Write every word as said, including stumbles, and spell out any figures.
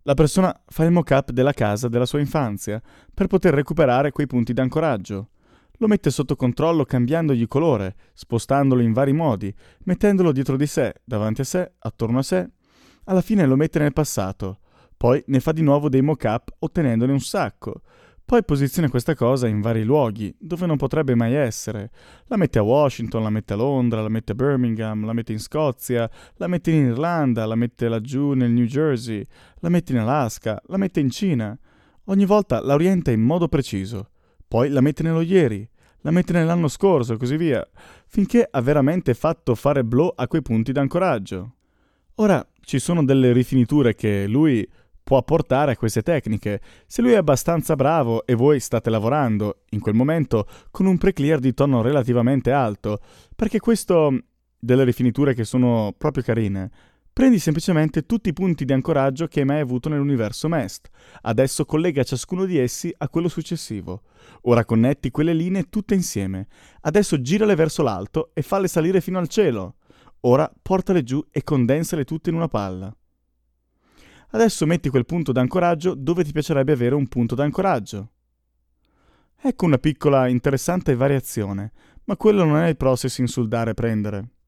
La persona fa il mock-up della casa della sua infanzia per poter recuperare quei punti d'ancoraggio. Lo mette sotto controllo cambiandogli colore, spostandolo in vari modi, mettendolo dietro di sé, davanti a sé, attorno a sé. Alla fine lo mette nel passato. Poi ne fa di nuovo dei mock-up ottenendone un sacco. Poi posiziona questa cosa in vari luoghi, dove non potrebbe mai essere. La mette a Washington, la mette a Londra, la mette a Birmingham, la mette in Scozia, la mette in Irlanda, la mette laggiù nel New Jersey, la mette in Alaska, la mette in Cina. Ogni volta la orienta in modo preciso. Poi la mette nello ieri, la mette nell'anno scorso e così via, finché ha veramente fatto fare blow a quei punti d'ancoraggio. Ora, ci sono delle rifiniture che lui può apportare a queste tecniche, se lui è abbastanza bravo e voi state lavorando, in quel momento, con un pre-clear di tono relativamente alto, perché questo, delle rifiniture che sono proprio carine, prendi semplicemente tutti i punti di ancoraggio che hai mai avuto nell'universo Mest, adesso collega ciascuno di essi a quello successivo, ora connetti quelle linee tutte insieme, adesso girale verso l'alto e falle salire fino al cielo, ora portale giù e condensale tutte in una palla. Adesso metti quel punto d'ancoraggio dove ti piacerebbe avere un punto d'ancoraggio. Ecco una piccola interessante variazione, ma quello non è il processing sul dare e prendere.